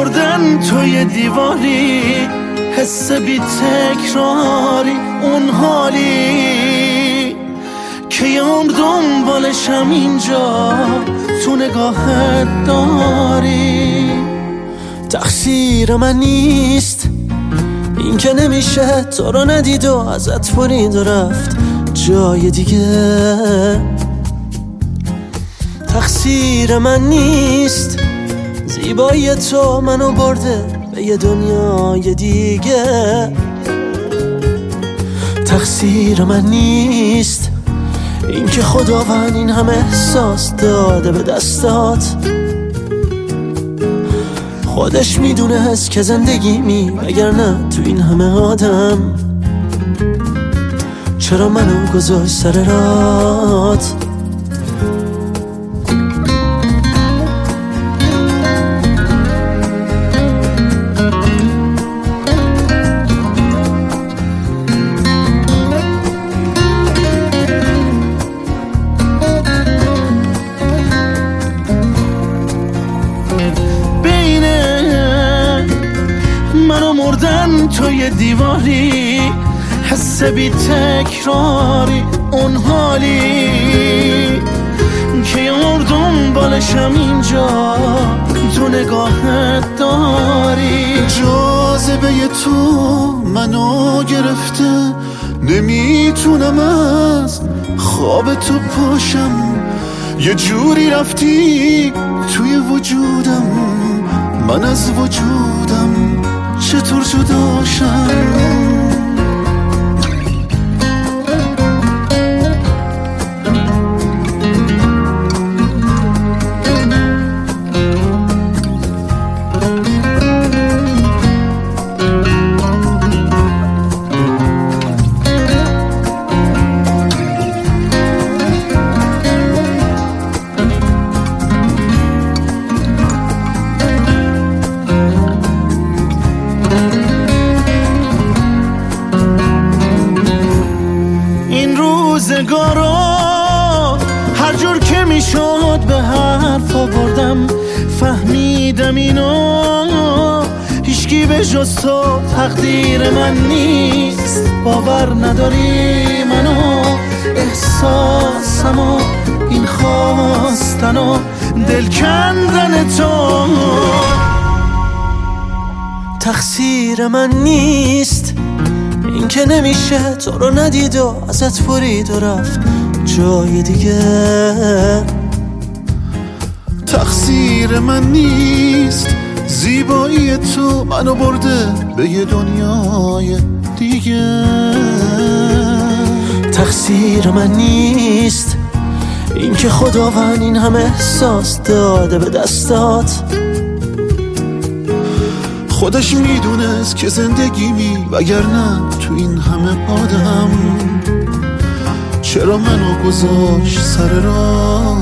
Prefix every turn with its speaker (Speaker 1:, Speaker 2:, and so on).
Speaker 1: مردن توی دیواری، حس بی تکراری، اون حالی که یه عمر دنبالشم اینجا تو نگاهت داری. تقصیر من نیست این که نمیشه تو رو ندید و ازت برید و رفت جای دیگه. تقصیر من نیست زیبایی تو منو برده به یه دنیای دیگه. تقصیر من نیست این که خداوند این همه احساس داده به دستات. خودش میدونست که زندگیمی وگرنه تو این همه آدم چرا منو گذاشت سر رات. منو مردن توی دیواری، حس بی تکراری، اون حالی که یه مردم بالشم اینجا تو نگاهت داری.
Speaker 2: جاذبه تو منو گرفته، نمیتونم از خواب تو پاشم. یه جوری رفتی توی وجودم، من از وجودم چطور جداشم؟
Speaker 1: روزگارا هر جور که میشد به حرف آوردم، فهمیدم اینو هیچکی به جز تو تقدیر من نیست. باور نداری منو، احساسمو، این خواستن و دل کندن تو. تقصیر من نیست این که نمیشه تو رو ندید و ازت برید و رفت جای دیگه.
Speaker 2: تقصیر من نیست زیبایی تو منو برده به یه دنیای دیگه.
Speaker 1: تقصیر من نیست این که خداوند این همه احساس داده به دستات.
Speaker 2: خودش میدونست که زندگیمی وگرنه تو این همه آدم چرا منو گذاشت سر راه.